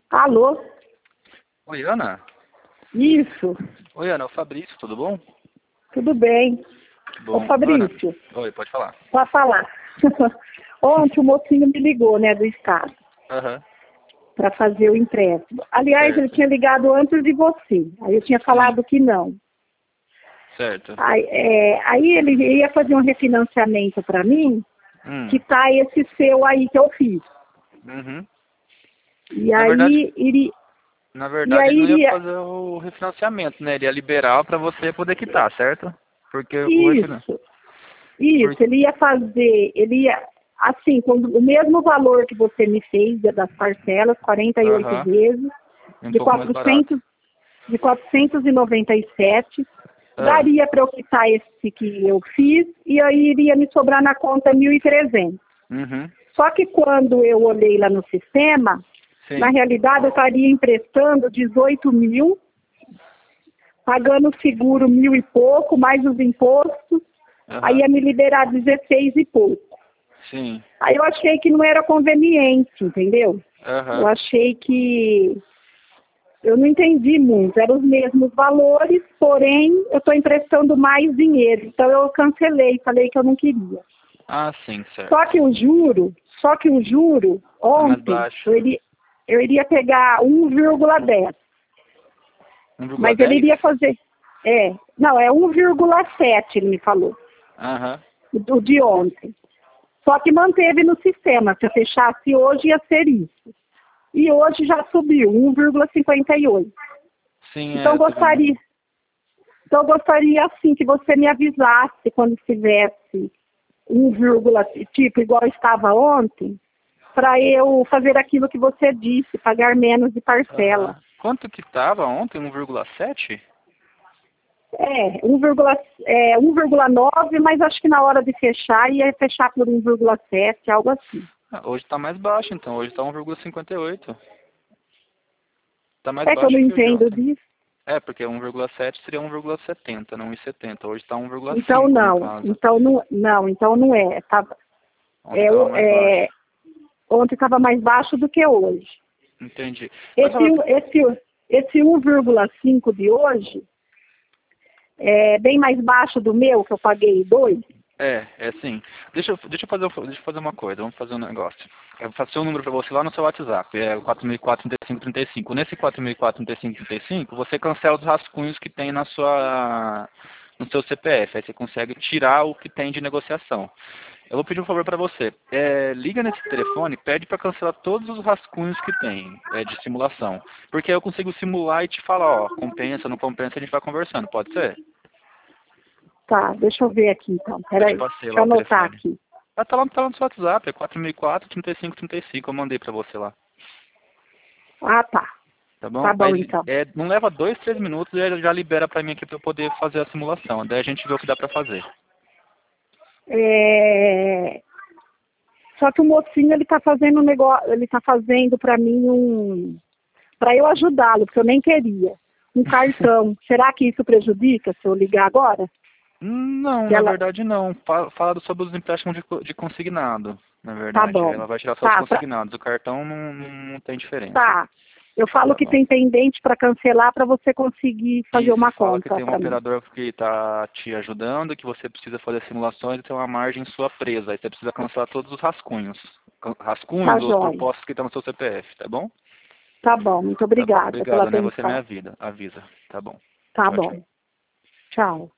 Alô? Oi, Ana? Isso, Oi, Ana, é o Fabrício, tudo bom? tudo bem. Ô Bom, Ana. Fabrício, Oi, pode falar. pode falar. Ontem o mocinho me ligou, né, do estado, Aham, para fazer o empréstimo. Aliás, ele certo. tinha ligado antes de você. Aí eu tinha Sim, falado que não. certo. Aí ele ia fazer um refinanciamento para mim, que Hum, tá esse seu aí que eu fiz. uhum. E Na verdade, aí iria, na e verdade aí ele não ia iria, fazer o refinanciamento, né? Ele ia liberar pra você poder quitar, certo? Porque o refinanciamento... isso. Isso, Por... ele ia fazer, ele ia, assim, com o mesmo valor que você me fez das parcelas, 48 Aham, vezes, e um de pouco mais barato. 497, Ah, daria para eu quitar esse que eu fiz, e aí iria me sobrar na conta 1.300. uhum, Só que quando eu olhei lá no sistema, na sim. realidade eu estaria emprestando 18 mil, pagando seguro 1.000 e pouco, mais os impostos, aí Aham, ia me liberar 16 e pouco. sim. Aí eu achei que não era conveniente, entendeu? Eu Aham. achei que... Eu não entendi muito, eram os mesmos valores, porém eu estou emprestando mais dinheiro. Então eu cancelei, falei que eu não queria. Ah, sim, Só certo. que o juro, É mais ontem, baixo. eu iria pegar 1,10, mas ele 1,10? iria fazer... Não, é 1,7, ele me falou, Aham. do de ontem. Só que manteve no sistema, se eu fechasse hoje ia ser isso. E hoje já subiu, 1,58. Sim, Então eu tô vendo. gostaria assim que você me avisasse quando tivesse 1, tipo igual estava ontem, para eu fazer aquilo que você disse, pagar menos de parcela. Aham. Quanto que tava ontem? 1,7? 1,9, mas acho que na hora de fechar ia fechar por 1,7, algo assim. Ah, hoje tá mais baixo, então. Hoje tá 1,58. Tá mais É que eu baixo não que o de entendo ontem. disso. É, porque 1,7 seria 1,70, não 1,70. Hoje tá Então 1,5 no não, caso. então não é. Ontem É, tava mais baixo. é, Ontem estava mais baixo do que hoje. Entendi. Mas Esse, fala... esse 1,5 de hoje é bem mais baixo do meu, que eu paguei 2. É sim. Deixa eu fazer uma coisa, vamos fazer um negócio. Eu passei um número para você lá no seu WhatsApp, é o 4004-3535. Nesse 4004-3535, você cancela os rascunhos que tem no seu CPF, aí você consegue tirar o que tem de negociação. Eu vou pedir um favor para você. Liga nesse telefone, pede para cancelar todos os rascunhos que tem de simulação. Porque eu consigo simular e te falar, ó, compensa, não compensa, a gente vai conversando, pode ser? Tá, deixa eu ver aqui então. Eu te Peraí, passei deixa lá eu o anotar telefone. aqui. Ah, tá lá no seu WhatsApp, é 4004-3535, eu mandei pra você lá. Ah, tá. Tá Tá bom? bom Aí então. não leva 2, 3 minutos e ele já libera pra mim aqui pra eu poder fazer a simulação. Daí a gente vê o que dá pra fazer. É, Só que o mocinho ele tá fazendo um negócio, ele tá fazendo para mim para eu ajudá-lo, porque eu nem queria. Um cartão. Será que isso prejudica se eu ligar agora? Não, Se na ela... verdade não. Fala sobre os empréstimos de consignado, na Tá verdade. bom. Ela vai tirar só os Tá, consignados. O cartão não tem diferença. tá. Eu falo Tá que bom. tem pendente para cancelar para você conseguir fazer Isso, uma fala que conta tem um para mim. operador que está te ajudando, que você precisa fazer simulações e tem uma margem sua presa. Aí você precisa cancelar todos os rascunhos. Tá Rascunhos ou os joia. propostos que estão no seu CPF, tá bom? Tá bom, muito Tá bom. obrigada pela Obrigado, né? Você me atenção. avisa. Tá bom. Tá Tchau, tchau. bom. Tchau.